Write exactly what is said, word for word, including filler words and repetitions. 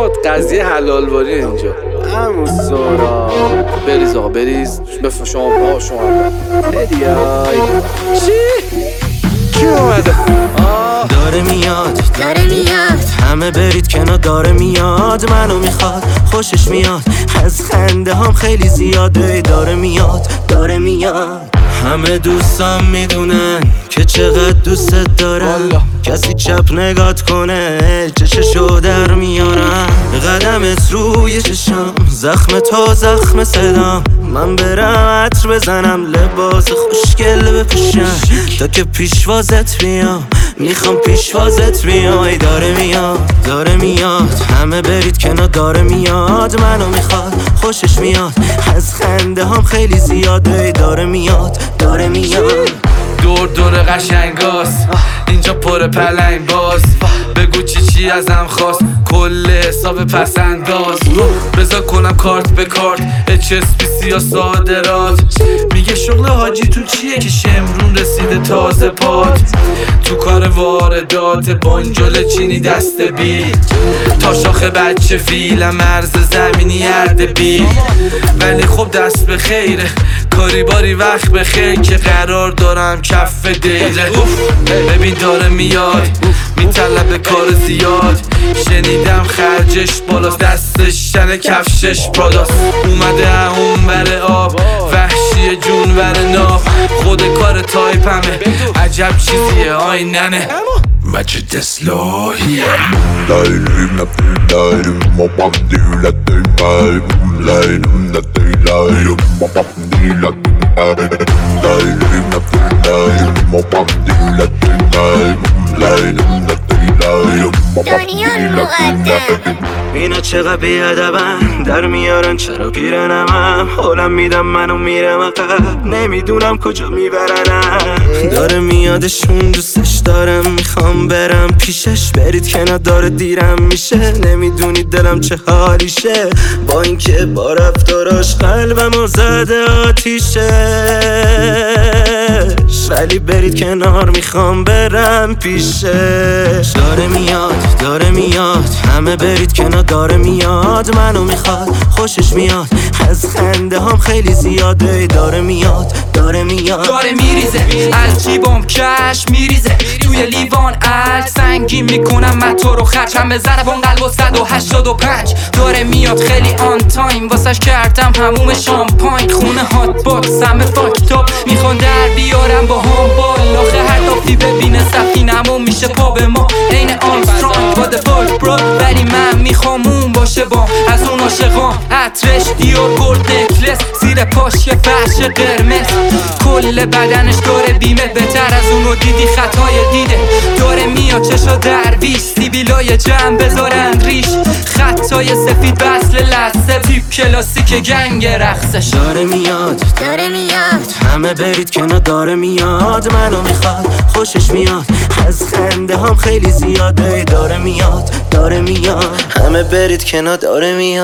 آقا قضیه حلال واری اینجا. همون سورا بریز آقا بریز. بفرم شما با شما هدیای چی؟ کی اومده؟ داره میاد داره میاد همه برید کنار داره میاد منو میخواد خوشش میاد از خنده هم خیلی زیاده داره میاد داره میاد همه دوستان میدونن که چقدر دوستت دارم کسی چپ نگات کنه چششو در میارم قدمت روی چشم زخم تو زخم صدام من برم عطر بزنم لباس خوشگل بپوشم تا که پیشوازت میام میخوام پیشوازت بیای داره میاد داره میاد همه برید کنار داره میاد منو میخواد خوشش میاد از خنده هم خیلی زیاده داره میاد داره میاد دور دور قشنگاست اینجا پر پلنگ باز بگو چی چی ازم خواست کل حساب پس انداز بذار کنم کارت به کارت اچ اس پی سی یا صادرات میگه شغل حاجی تو چیه که شمرون رسیده تازه پات تو کار واردات بنجل چینی دست بی تا شاخه بچه فیل مرز زمینی اردبیل ولی خب دست به خیره کاری باری وقت بخیر که قرار دارم کف دیره ببین داره میاد میطلب کار زیاد شنیدم خرجش بالاست دستش تن کفشش پراداست اومده اون بر آب وحشی جون ور ناب خود کار تایپمه عجب چیزیه آیننه Magic Slohia Leilim na leilim mo pam di la de mai leilim na de leilim mo pam di la de leilim na leilim mo pam di la de mai leilim na de leilim mo pam di la de اینا چقدر بیادبن در میارن چرا پیرنمم حالم میدم منو میرم عقب نمیدونم کجا میبرنم داره میادشون دوستش دارم میخوام برم پیشش برید کنار داره دیرم میشه نمیدونید دلم چه حالیشه با اینکه با رفتاراش قلبمو زده آتیشه ولی برید کنار میخوام برم پیشش داره میاد داره میاد همه برید کنار داره میاد منو میخواد خوشش میاد از خنده هم خیلی زیاده داره میاد داره میاد داره میریزه از جیبم کش میریزه توی لیوان عکس سنگین میکنم من تو رو خرچم به ضربان قلب و صد و هشتاد و پنج داره میاد خیلی آن تایم واسش کردم هموم شامپاین خونه هات باکس همه فاکتاب میخوان در بیارم با هم بال آخه هر دافتی ببینه سفینمو میشه پا به ما عین آمسترانگ با دفاک برو ولی من میخوام اون باشه با از اون عاشقام عطرش دیور گلد نکلس زیر پاش یه فرش قرمز کل بدنش داره بیمه بهتر از اونو دیدی خطای دیده داره میاد چشا درویش سیبیلای جمع بذارن ریش خطای سفید بسل لسه تیپ کلاسیک گنگ رقصش داره میاد داره میاد همه برید کنار داره میاد منو میخواد خوشش میاد از خنده هم خیلی زیاده داره میاد داره میاد همه برید کنار داره میاد